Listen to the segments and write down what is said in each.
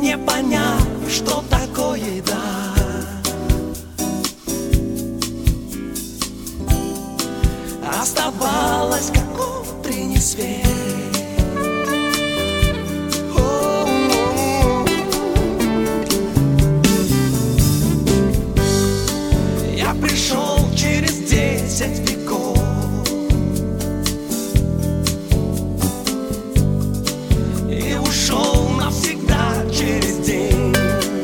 не поняв, что такое да. Оставалось, как утренний свет. Я пришел через 10 веков. И ушел навсегда через день.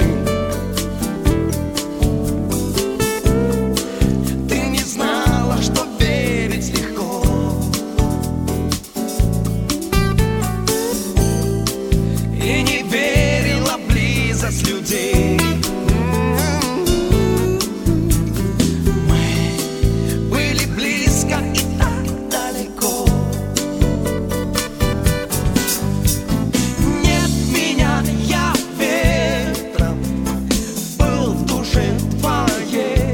Ты не знала, что верить легко. И не верила в близость людей. Мы были близко и так далеко. Нет меня, я ветром был в душе твоей,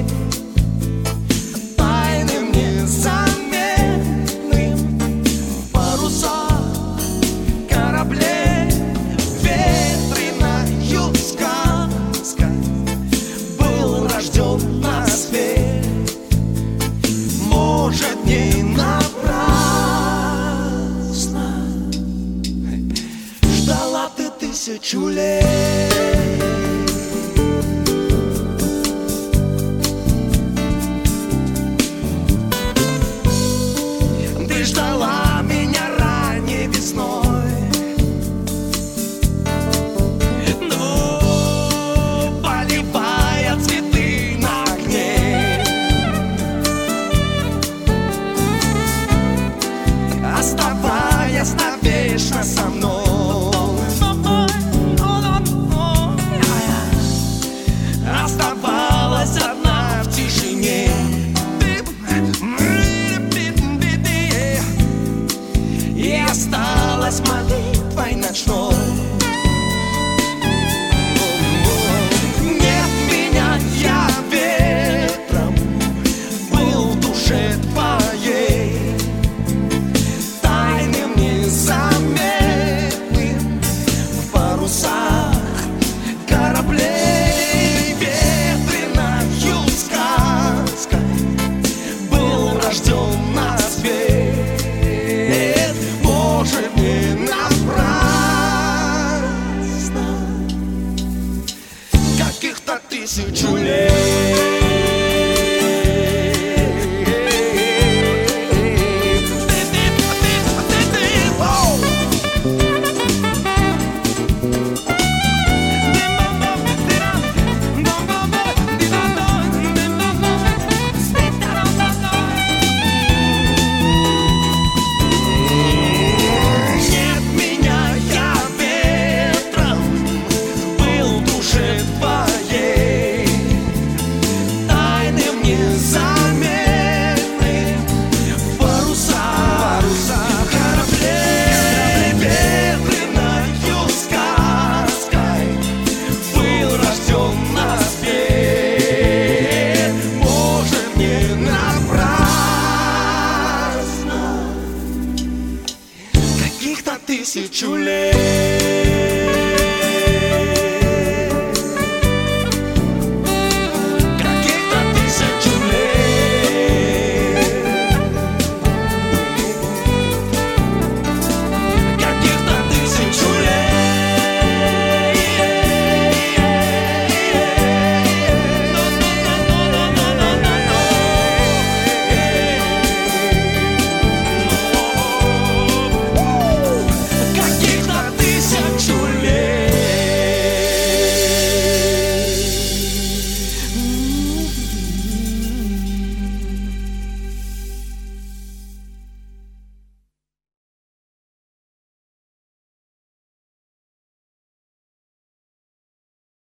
тайным, незаметным паруса кораблей. Ветреною сказкой был рожден на свет. Может, не напрасно ждала ты 1000 лет.